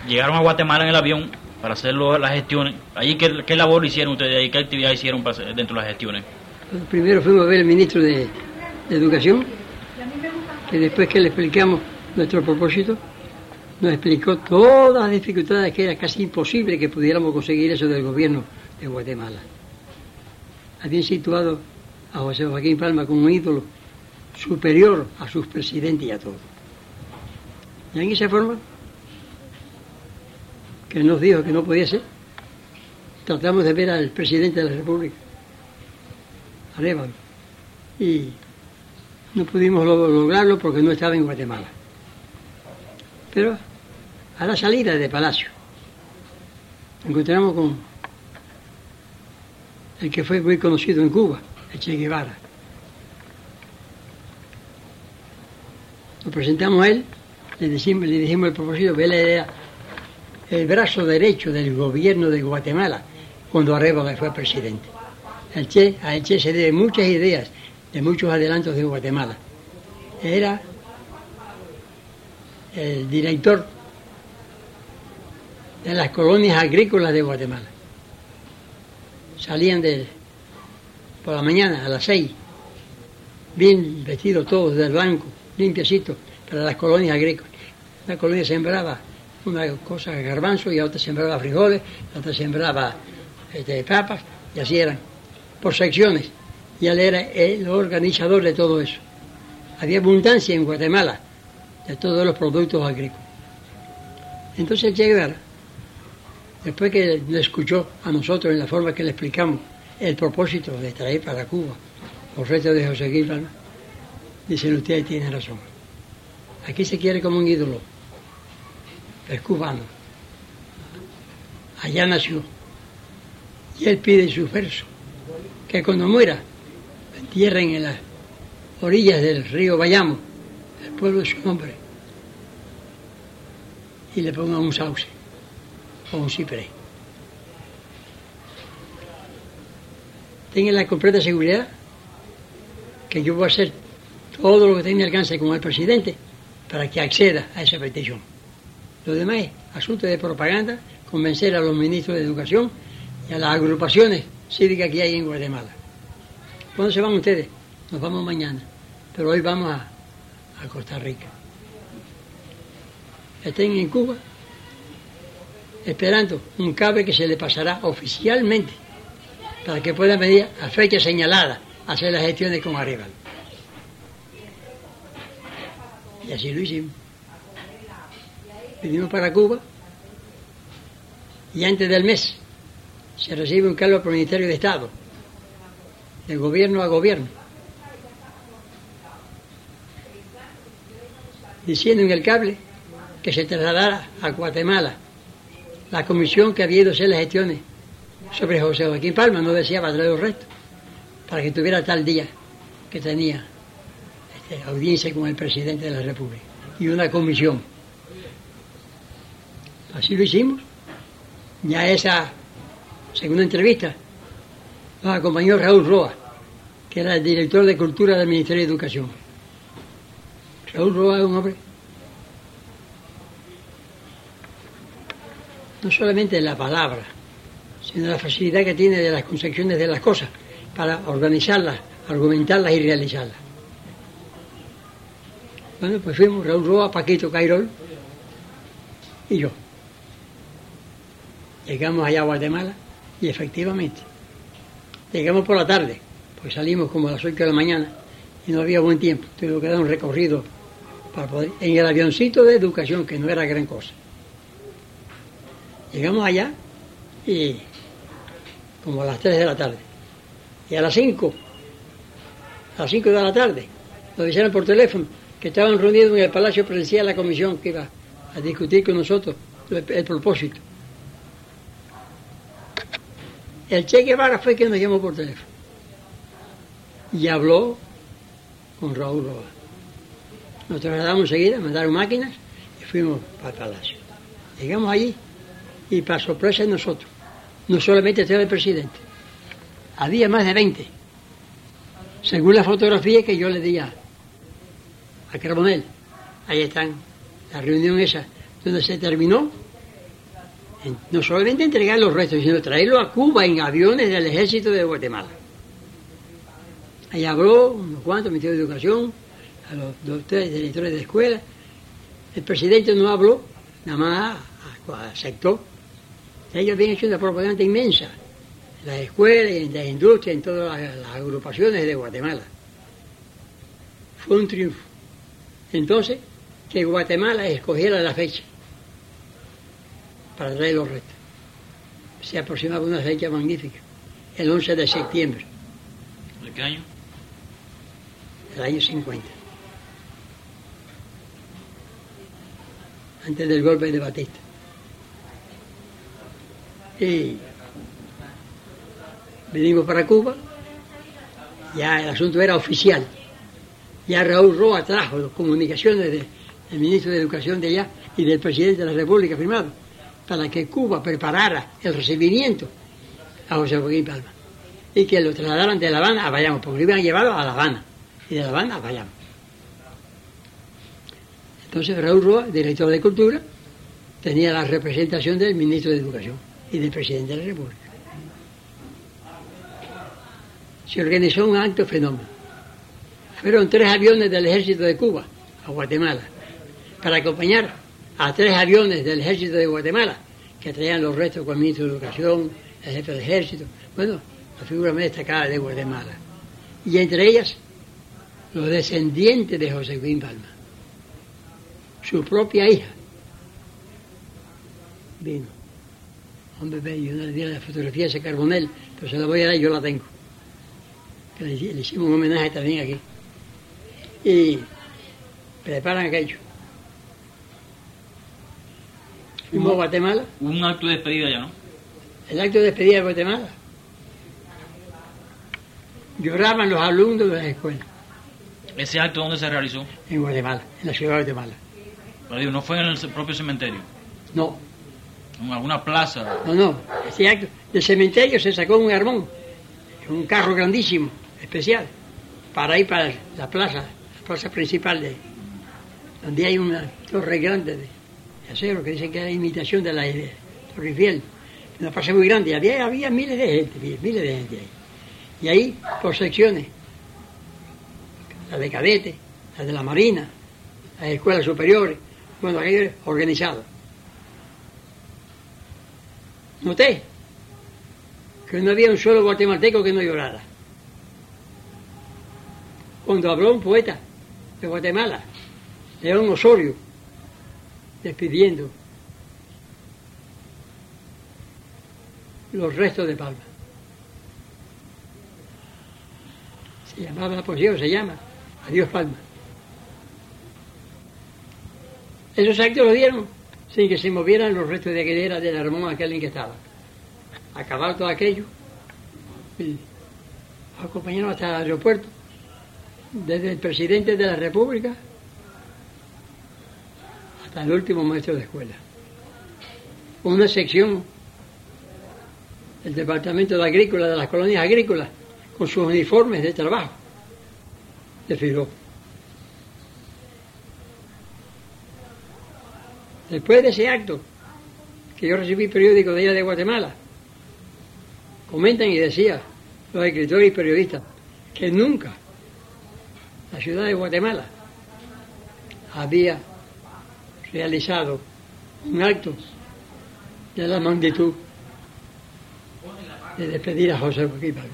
llegaron a Guatemala en el avión para hacer las gestiones. Allí, ¿qué labor hicieron ustedes ahí? ¿Qué actividad hicieron dentro de las gestiones? Primero fuimos a ver al ministro de Educación, que después que le explicamos nuestro propósito, nos explicó todas las dificultades, que era casi imposible que pudiéramos conseguir eso del gobierno de Guatemala. Habían situado a José Joaquín Palma como un ídolo superior a sus presidentes y a todo. Y en esa forma, que nos dijo que no podía ser, tratamos de ver al presidente de la República, Arévalo, y no pudimos lograrlo porque no estaba en Guatemala. Pero a la salida de Palacio nos encontramos con el que fue muy conocido en Cuba, el Che Guevara. Nos presentamos a él, le dijimos el propósito, que él era el brazo derecho del gobierno de Guatemala cuando Arévalo fue presidente. A el Che se debe muchas ideas de muchos adelantos de Guatemala. Era el director de las colonias agrícolas de Guatemala. Salían por la mañana a las 6, bien vestidos todos de blanco, limpiecitos, para las colonias agrícolas. Una colonia sembraba una cosa garbanzo y a otra sembraba frijoles, a otra sembraba papas, y así eran, por secciones. Y él era el organizador de todo eso. Había abundancia en Guatemala de todos los productos agrícolas. Entonces el Che Guevara, después que le escuchó a nosotros en la forma que le explicamos el propósito de traer para Cuba los restos de José Joaquín Palma, dicen: ustedes tienen razón. Aquí se quiere como un ídolo. Es cubano. Allá nació. Y él pide en su verso que cuando muera lo entierren en las orillas del río Bayamo, el pueblo de su nombre, y le pongan un sauce o un ciprés. Tengan la completa seguridad que yo voy a hacer todo lo que tenga mi alcance con el presidente para que acceda a esa petición. Lo demás es asunto de propaganda, convencer a los ministros de Educación y a las agrupaciones cívicas que hay en Guatemala. ¿Cuándo se van ustedes? Nos vamos mañana, pero hoy vamos a Costa Rica. Estén en Cuba esperando un cable que se le pasará oficialmente para que puedan venir a fecha señalada a hacer las gestiones con Arévalo. Y así lo hicimos. Vinimos para Cuba y antes del mes se recibe un cargo por el Ministerio de Estado, de gobierno a gobierno, diciendo en el cable que se trasladara a Guatemala la comisión que había ido a hacer las gestiones sobre José Joaquín Palma, no decía para traer los restos, para que tuviera tal día que tenía audiencia con el presidente de la República y una comisión. Así lo hicimos. Ya esa segunda entrevista nos acompañó Raúl Roa, que era el director de Cultura del Ministerio de Educación. Raúl Roa es un hombre no solamente de la palabra, sino la facilidad que tiene de las concepciones de las cosas para organizarlas, argumentarlas y realizarlas. Bueno, pues fuimos Raúl Roa, Paquito Cairol y yo. Llegamos allá a Guatemala y efectivamente llegamos por la tarde, pues salimos como a las 8 de la mañana y no había buen tiempo. Tuvimos que dar un recorrido para poder, en el avioncito de Educación, que no era gran cosa. Llegamos allá y como a las 3 de la tarde. Y a las 5 de la tarde, nos dijeron por teléfono que estaban reunidos en el Palacio Presidencial la comisión que iba a discutir con nosotros el propósito. El Che Guevara fue quien nos llamó por teléfono y habló con Raúl Roa. Nos trasladamos enseguida, mandaron máquinas y fuimos para el Palacio. Llegamos allí y para sorpresa de nosotros, no solamente estaba el presidente, había más de 20, según la fotografía que yo le di a Carbonell. Ahí están, la reunión esa, donde se terminó no solamente entregar los restos, sino traerlos a Cuba en aviones del ejército de Guatemala. Ahí habló unos cuantos ministerios de Educación, a los doctores, directores de escuela. El presidente no habló, nada más aceptó. Ellos habían hecho una propaganda inmensa en las escuelas, en las industrias, en todas las agrupaciones de Guatemala. Fue un triunfo. Entonces, que Guatemala escogiera la fecha para traer los restos. Se aproximaba una fecha magnífica, el 11 de septiembre. ¿De qué año? Del año 50. Antes del golpe de Batista. Y vinimos para Cuba, ya el asunto era oficial. Ya Raúl Roa trajo las comunicaciones del ministro de Educación de allá y del presidente de la República firmado para que Cuba preparara el recibimiento a José Joaquín Palma y que lo trasladaran de La Habana a Bayamo, porque lo iban a llevar a La Habana y de La Habana a Bayamo. Entonces Raúl Roa, director de Cultura, tenía la representación del ministro de Educación y del presidente de la República. Se organizó un acto fenómeno. Fueron 3 aviones del ejército de Cuba a Guatemala para acompañar a 3 aviones del ejército de Guatemala que traían los restos con el ministro de Educación, el jefe del ejército, bueno, la figura más destacada de Guatemala. Y entre ellas, los descendientes de José Joaquín Palma. Su propia hija vino. Hombre bello, yo no le di la fotografía a ese Carbonell, pero se la voy a dar, yo la tengo. Que le hicimos un homenaje también aquí. Y preparan aquello. Fuimos a Guatemala. Hubo un acto de despedida ya, ¿no? El acto de despedida de Guatemala. Lloraban los alumnos de las escuelas. ¿Ese acto dónde se realizó? En Guatemala, en la ciudad de Guatemala. Pero digo, ¿no fue en el propio cementerio? No, ¿En alguna plaza? no. Ese acto del cementerio se sacó un armón, un carro grandísimo, especial, para ir para la plaza principal donde hay una torre grande de acero que dicen que era imitación de la Torre Eiffel. Una plaza muy grande, había miles de gente ahí. Y ahí, por secciones, la de cadetes, la de la Marina, las escuelas superiores, bueno, aquello organizado. Noté que no había un solo guatemalteco que no llorara. Cuando habló un poeta de Guatemala, León Osorio, despidiendo los restos de Palma. Se llamaba la poesía, se llama Adiós Palma. Esos actos lo dieron sin que se movieran los restos de aquella del armón aquel en que estaba. Acabar todo aquello y acompañaron hasta el aeropuerto, desde el presidente de la República hasta el último maestro de escuela. Una sección del Departamento de Agrícola, de las colonias agrícolas, con sus uniformes de trabajo, desfiló. Después de ese acto, que yo recibí periódico de allá de Guatemala, comentan y decían los escritores y periodistas que nunca la ciudad de Guatemala había realizado un acto de la magnitud de despedir a José Joaquín Palma.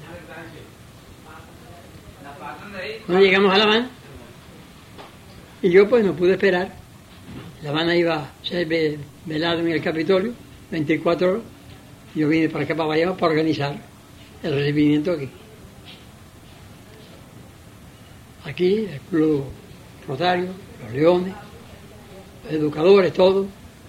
No llegamos a La Habana y yo pues no pude esperar. La Habana iba a ser velado en el Capitolio 24 horas y yo vine para acá para Bayamo para organizar el recibimiento aquí. Aquí el Club Rotario, los Leones, los educadores, todo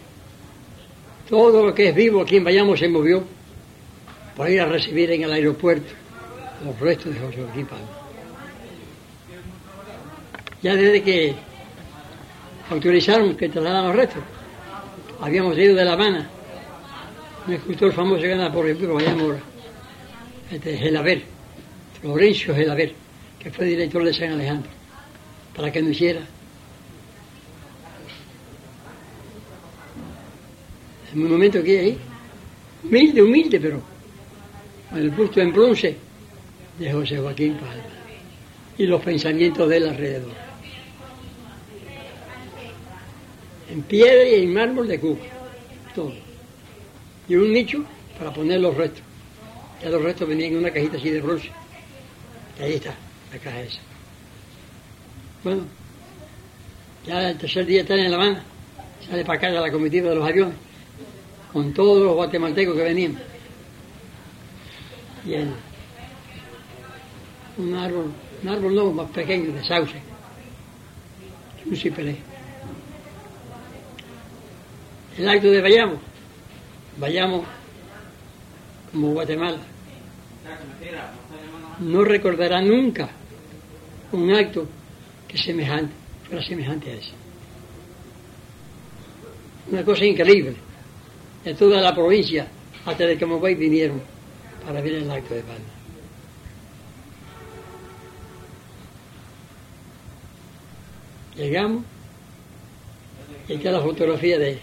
lo que es vivo aquí en Bayamo se movió para ir a recibir en el aeropuerto los restos de José Joaquín Palma. Ya desde que autorizaron que trasladaran los restos, habíamos traído de La Habana un escultor famoso que anda por ejemplo Bayamo ahora, Gelaber, Florencio Gelaber, que fue director de San Alejandro, para que nos hiciera el monumento que hay ahí. humilde, humilde, pero con el busto en bronce de José Joaquín Palma y los pensamientos de él alrededor. En piedra y en mármol de Cuba, todo. Y un nicho para poner los restos. Ya los restos venían en una cajita así de bronce. Y ahí está, la caja esa. Bueno, ya el tercer día están en La Habana, sale para acá la comitiva de los aviones, con todos los guatemaltecos que venían. Y un árbol no, más pequeño, de sauce, un ciprés. El acto de vayamos como Guatemala. No recordará nunca un acto que fuera semejante a ese. Una cosa increíble. De toda la provincia, hasta de Camagüey vinieron para ver el acto de Palma. Llegamos y está la fotografía del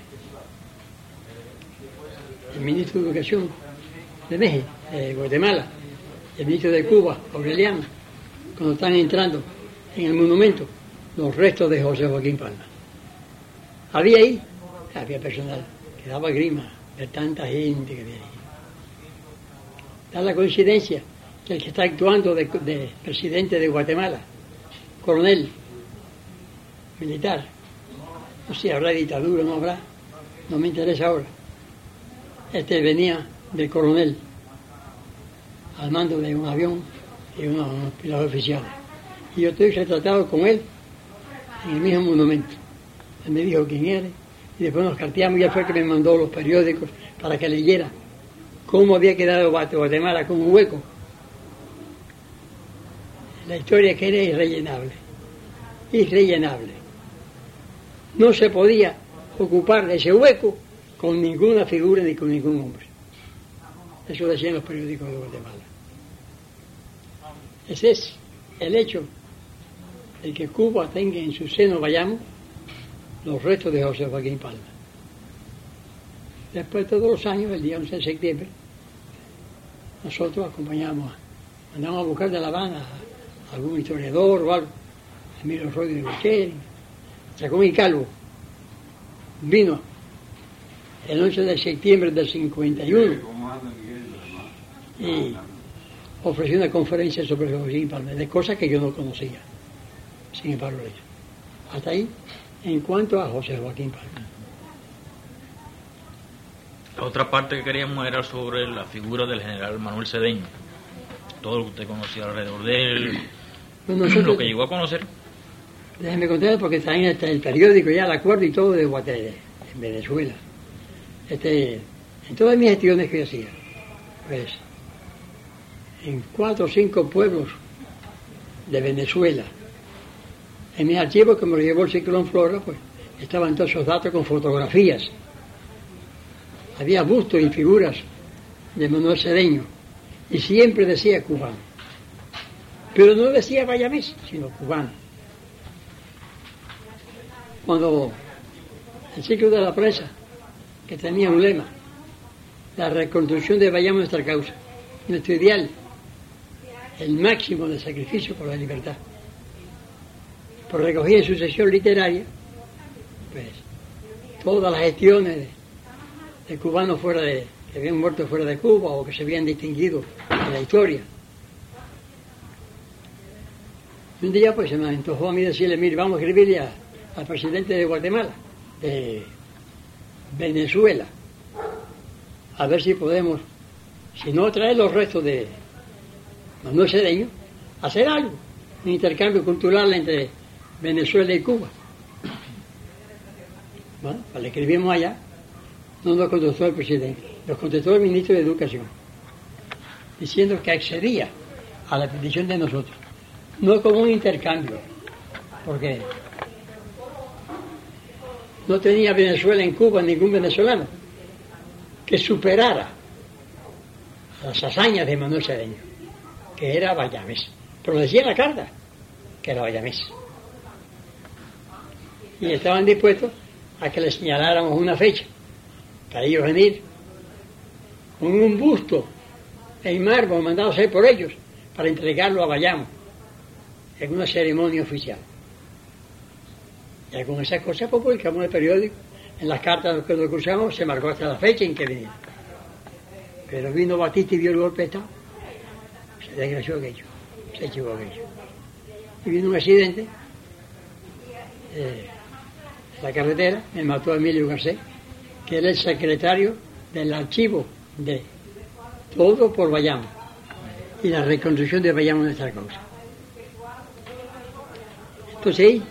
ministro de Educación de México, de Guatemala, el ministro de Cuba, Aureliano, cuando están entrando en el monumento los restos de José Joaquín Palma. Había personal que daba grima de tanta gente que había ahí. Da la coincidencia que el que está actuando de presidente de Guatemala, coronel militar, no sé si habrá dictadura o no habrá, no me interesa ahora. Venía del coronel al mando de un avión y unos pilotos oficiales. Y yo estoy retratado con él en el mismo monumento. Él me dijo quién era y después nos carteamos y él fue el que me mandó los periódicos para que leyera cómo había quedado Guatemala con un hueco. La historia que era irrellenable. No se podía ocupar ese hueco con ninguna figura ni con ningún hombre. Eso decían los periódicos de Guatemala. Ese es el hecho de que Cuba tenga en su seno, los restos de José Joaquín Palma. Después, todos los años, el día 11 de septiembre, nosotros mandamos a buscar de La Habana a algún historiador o algo, Emilio Rodio de Michel, Chacón y Calvo, vino el 11 de septiembre del 51 y ofreció una conferencia sobre José Joaquín Palma, de cosas que yo no conocía, sin embargo, hasta ahí, en cuanto a José Joaquín Palma. La otra parte que queríamos era sobre la figura del general Manuel Cedeño, todo lo que usted conocía alrededor de él, lo que llegó a conocer. Déjenme contar porque está en el periódico ya el acuerdo y todo de Guatemala, en Venezuela. En todas mis gestiones que hacía, pues, en 4 o 5 pueblos de Venezuela, en mis archivos que me lo llevó el Ciclón Flora, pues, estaban todos esos datos con fotografías. Había bustos y figuras de Manuel Cedeño, y siempre decía cubano. Pero no decía bayamés, sino cubano. Cuando el ciclo de la prensa, que tenía un lema, la reconstrucción de Bayamo nuestra causa, nuestro ideal, el máximo de sacrificio por la libertad, por recogida en su sección literaria, pues todas las gestiones de cubanos que habían muerto fuera de Cuba o que se habían distinguido en la historia. Un día pues se me antojó a mí decirle, mire, vamos a escribirle al presidente de Guatemala, de Venezuela, a ver si podemos, si no traer los restos de Manuel Cedeño, hacer algo, un intercambio cultural entre Venezuela y Cuba. Bueno, pues le escribimos allá, no nos contestó el presidente, nos contestó el ministro de Educación, diciendo que accedía a la petición de nosotros, no como un intercambio, porque no tenía Venezuela en Cuba ningún venezolano que superara las hazañas de Manuel Cedeño, que era bayamés, pero decía en la carta que era bayamés, y estaban dispuestos a que le señaláramos una fecha para ellos venir con un busto en mármol mandado a hacer por ellos para entregarlo a Bayamo en una ceremonia oficial. Y con esas cosas pues, publicamos en el periódico, en las cartas que nos cruzamos se marcó hasta la fecha en que venía. Pero vino Batista y dio el golpe de Estado, se desgració aquello, se echó aquello. Y vino un accidente, la carretera, me mató a Emilio Garcés, que era el secretario del archivo de todo por Bayamo y la reconstrucción de Bayamo en nuestra causa. Entonces ahí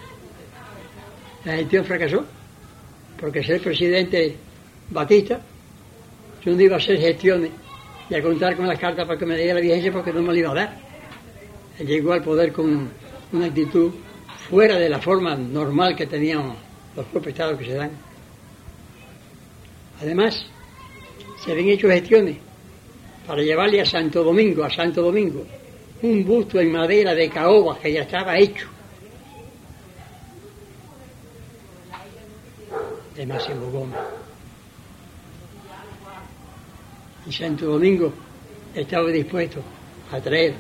la gestión fracasó porque ser presidente Batista, yo no iba a hacer gestiones y a contar con las cartas para que me diera la vigencia porque no me lo iba a dar. Él llegó al poder con una actitud fuera de la forma normal que tenían los propios estados que se dan. Además, se habían hecho gestiones para llevarle a Santo Domingo, un busto en madera de caoba que ya estaba hecho. De Máximo Gómez. Y Santo Domingo estaba dispuesto a traer,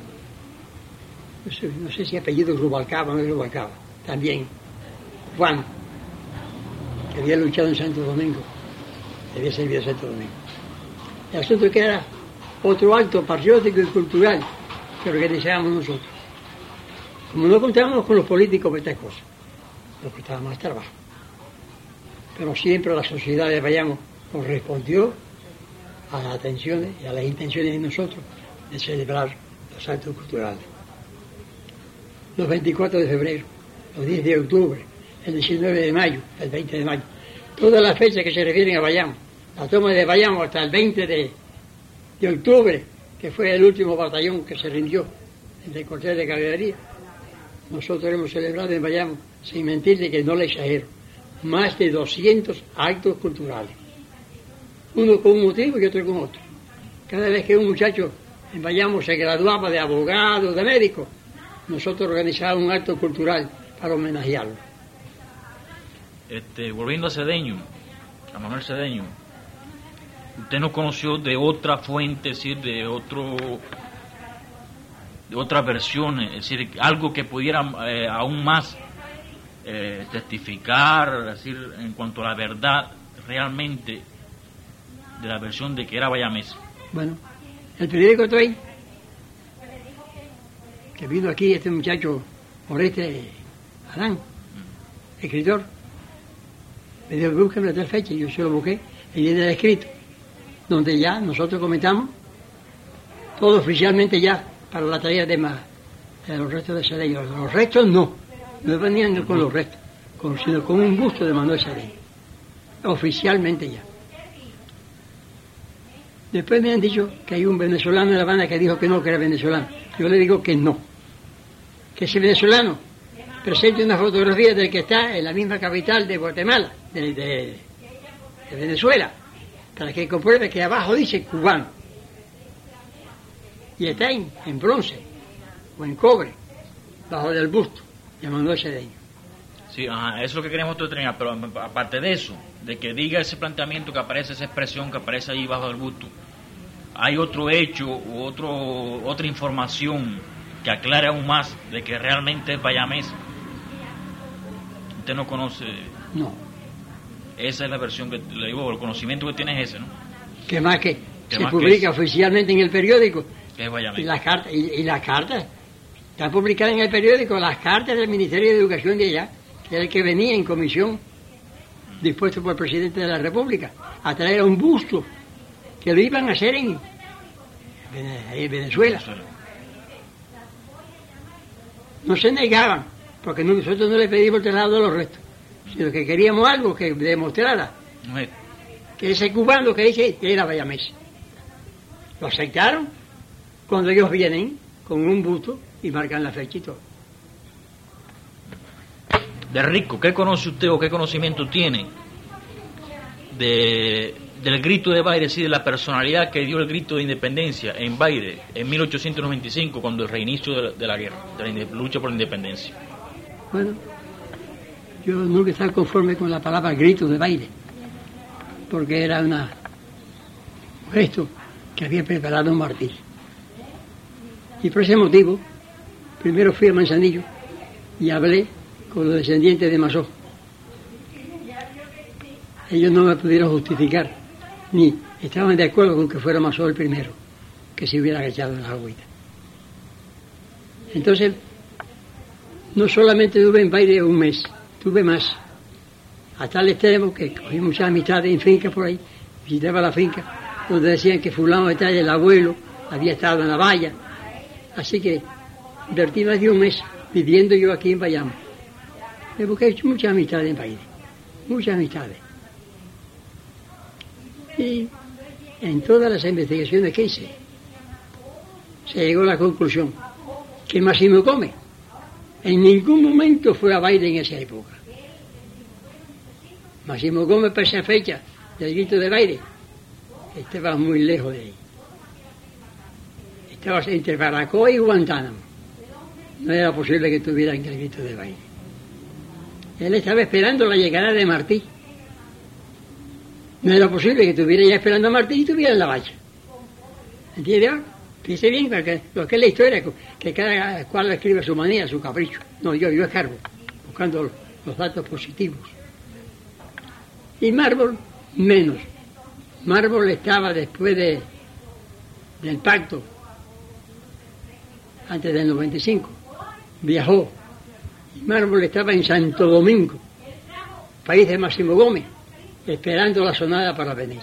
no sé si apellido Rubalcaba o no es Rubalcaba, también Juan, que había luchado en Santo Domingo, había servido a Santo Domingo. El asunto es que era otro acto patriótico y cultural que organizábamos nosotros. Como no contábamos con los políticos para estas cosas, nos costaba más trabajo. Pero siempre la sociedad de Bayamo correspondió a las atenciones y a las intenciones de nosotros de celebrar los actos culturales. Los 24 de febrero, los 10 de octubre, el 19 de mayo, el 20 de mayo, todas las fechas que se refieren a Bayamo, la toma de Bayamo hasta el 20 de octubre, que fue el último batallón que se rindió del cuartel de caballería, nosotros hemos celebrado en Bayamo, sin mentirle que no le exagero, más de 200 actos culturales, uno con un motivo y otro con otro. Cada vez que un muchacho en Bayamo se graduaba de abogado, de médico, nosotros organizábamos un acto cultural para homenajearlo. Volviendo a Cedeño, a Manuel Cedeño, usted no conoció de otra fuente, es decir, de otras versiones, es decir, algo que pudiera aún más testificar, es decir, en cuanto a la verdad realmente de la versión de que era bayamés. Bueno, el periódico Toy, que vino aquí este muchacho Oreste Adán, escritor, me dijo, búsqueme tal fecha, y yo se lo busqué, y viene el escrito, donde ya nosotros comentamos todo oficialmente ya para la tarea de los restos de Cedeño. Los restos no venían con los restos, sino con un busto de Manuel Cedeño, oficialmente ya. Después me han dicho que hay un venezolano en La Habana que dijo que no, que era venezolano. Yo le digo que no, que ese venezolano presente una fotografía del que está en la misma capital de Guatemala, de Venezuela, para que compruebe que abajo dice cubano. Y está en bronce o en cobre, bajo del busto de Manuel Cedeño. Sí, ajá, eso es lo que queremos determinar, pero aparte de eso, de que diga ese planteamiento, que aparece esa expresión que aparece ahí bajo el busto, hay otro hecho u otra información que aclare aún más de que realmente es bayamés. Usted no conoce. No. Esa es la versión que le digo, el conocimiento que tiene es ese, ¿no? Que más que se publica oficialmente en el periódico. Que es bayamés. Y las cartas están publicadas en el periódico, las cartas del Ministerio de Educación de allá, que era el que venía en comisión, dispuesto por el presidente de la República, a traer un busto que lo iban a hacer en Venezuela. No se negaban, porque nosotros no le pedimos el traslado de los restos, sino que queríamos algo que demostrara que ese cubano que dice que era bayamés. Lo aceptaron cuando ellos vienen con un busto y marcan la fecha y todo. De Rico, ¿qué conoce usted o qué conocimiento tiene del grito de Baire, es decir, de la personalidad que dio el grito de independencia en Baire en 1895, cuando el reinicio de la guerra, de la lucha por la independencia? Bueno, yo nunca estaba conforme con la palabra grito de Baire, porque era gesto que había preparado Martí. Y por ese motivo, primero fui a Manzanillo y hablé con los descendientes de Masó. Ellos no me pudieron justificar, ni estaban de acuerdo con que fuera Masó el primero, que se hubiera echado en la agüita. Entonces, no solamente tuve en Baile un mes, tuve más. Hasta el extremo que cogí muchas amistades en finca por ahí, visitaba la finca, donde decían que fulano de tal, el abuelo, había estado en la valla. Así que invertí más de un mes viviendo yo aquí en Bayamo. Me busqué muchas amistades en Baile, muchas amistades. Y en todas las investigaciones que hice, se llegó a la conclusión que Máximo Gómez en ningún momento fue a Baile en esa época. Máximo Gómez, para esa fecha del grito de Baile, estaba muy lejos de ahí. Estaba entre Baracoa y Guantánamo. No era posible que estuviera en el grito de Baile. Él estaba esperando la llegada de Martí. No era posible que estuviera ya esperando a Martí y estuviera en la valla. ¿Entiendes? Fíjese bien lo que es la historia, que cada cual escribe a su manera, a su capricho. No, yo escargo, buscando los datos positivos. Y Mármol, menos. Mármol estaba después del pacto, antes del 95, viajó. Y Mármol estaba en Santo Domingo, país de Máximo Gómez, esperando la sonada para venir.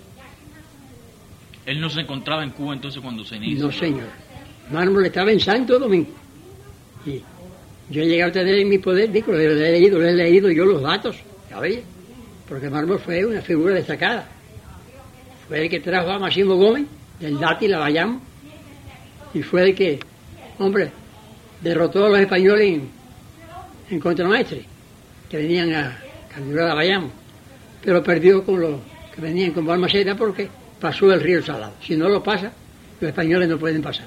¿Él no se encontraba en Cuba entonces cuando se inició? No, señor. Mármol estaba en Santo Domingo. Y yo he llegado a tener en mi poder, digo, le he leído yo los datos, ¿sabéis? Porque Mármol fue una figura destacada. Fue el que trajo a Máximo Gómez, del Dátil a Bayamo, y fue el que, hombre, derrotó a los españoles en contramaestre, que venían a capturar a Bayamo, pero perdió con los que venían con Balmaceda porque pasó el río Salado. Si no lo pasa, los españoles no pueden pasar.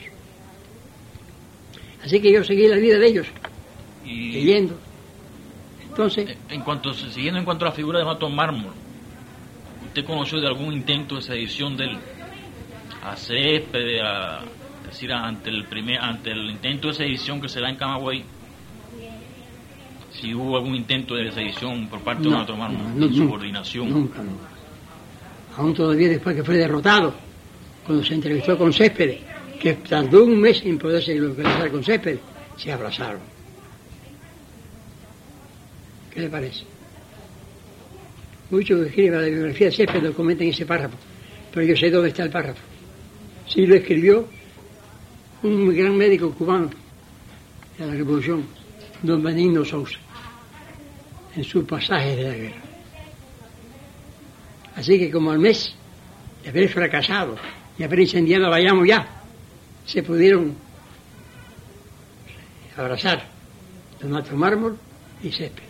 Así que yo seguí la vida de ellos, leyendo. Entonces, siguiendo en cuanto a la figura de Mato Mármol, ¿usted conoció de algún intento de sedición de él a Céspedes, es decir, ante el intento de sedición que se da en Camagüey? Si hubo algún intento de sedición por parte de Mato Mármol, en subordinación. Nunca. Aún todavía después que fue derrotado, cuando se entrevistó con Céspedes, que tardó un mes en poderse localizar con Céspedes, se abrazaron. ¿Qué le parece? Muchos que escriben la biografía de Céspedes lo comentan ese párrafo, pero yo sé dónde está el párrafo. Sí lo escribió un gran médico cubano de la Revolución, don Benigno Sousa, en sus pasajes de la guerra. Así que como al mes de haber fracasado y haber incendiado Bayamo ya, se pudieron abrazar don Mato Mármol y Céspedes.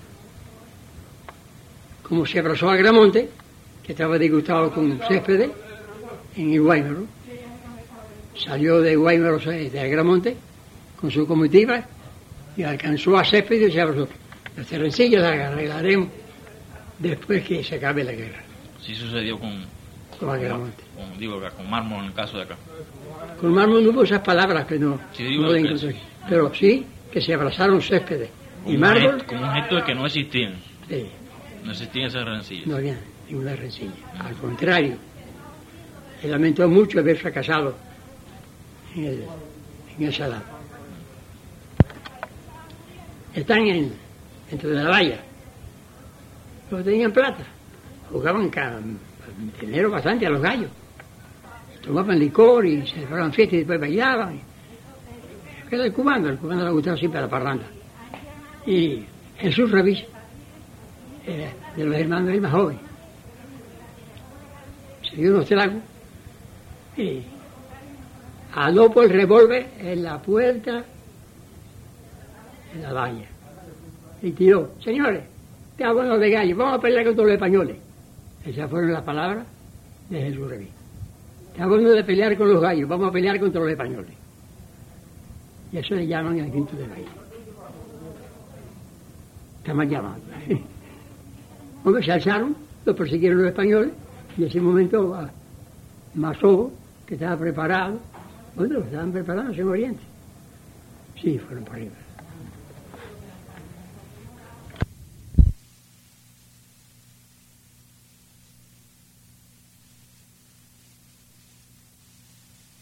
Como se abrazó a Agramonte, que estaba disgustado con Céspedes, en Guaymaro. Salió de Guaymaro, de Agramonte, con su comitiva, y alcanzó a Céspedes y se abrazó. Las rencillas las arreglaremos después que se acabe la guerra. Sí sucedió con Agramonte. Con Mármol en el caso de acá. Con Mármol no hubo esas palabras que no le encontré. Sí. Pero sí que se abrazaron Céspedes y Mármol. Como un gesto de que no existían. Sí. No existían esas rencillas. No había ninguna rencilla. Al contrario, él lamentó mucho haber fracasado en el Salado. Están dentro de la valla. Los tenían plata. Jugaban dinero bastante a los gallos. Tomaban licor y se celebraban fiestas y después bailaban. Era el cubano le gustaba siempre la parranda. Y Jesús Revis, de los hermanos, el más joven, se dio unos tragos y aló por el revólver en la puerta de la valla y tiró: señores, te hago de gallo, vamos a pelear contra los españoles. Esas fueron las palabras de Jesús Revis. Te hago de pelear con los gallos, vamos a pelear contra los españoles. Y eso le llaman el grito de Baile. Está mal llamado. Hombre, se alzaron, los persiguieron los españoles, y en ese momento Masó, que estaba preparado. ¿Dónde lo estaban preparando en Oriente? Sí, fueron para arriba.